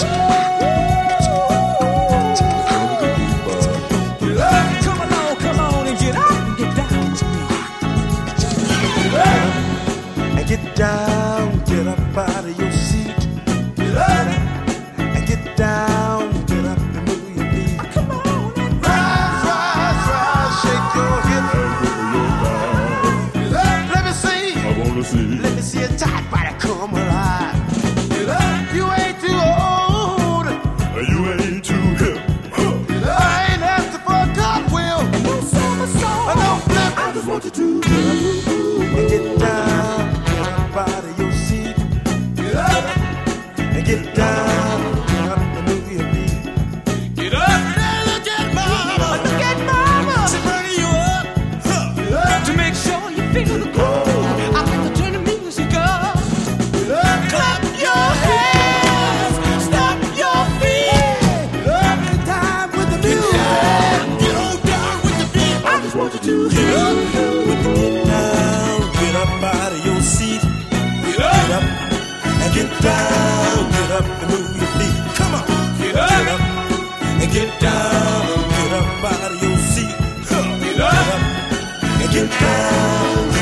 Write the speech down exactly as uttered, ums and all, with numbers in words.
Get down, get up out of your seat. Get up and get down, get up and move your feet. Come on, and rise, rise, rise, shake your hips. Get up, let me see. I wanna see. Let me see a tight body come alive. Get up, you ain't too old. You ain't too hip. Get up, I ain't asking for a cartwheel. No somersault. I don't flip. I just want you to get up and get down. Out of your seat, get up and get down, get up and move your feet. Get up and look at mama, look at mama. She's burning you up, huh. Get up to make sure you feel the groove. I like to turn the music up. Get up, clap your hands, stomp your feet. Get up in time with the music. Get on down with the beat. I just want you to get up, get down, get up out of your seat. Get up and get down, get up and move your feet. Come on, get up, get up and get down, get up out of your seat. Get up and get down.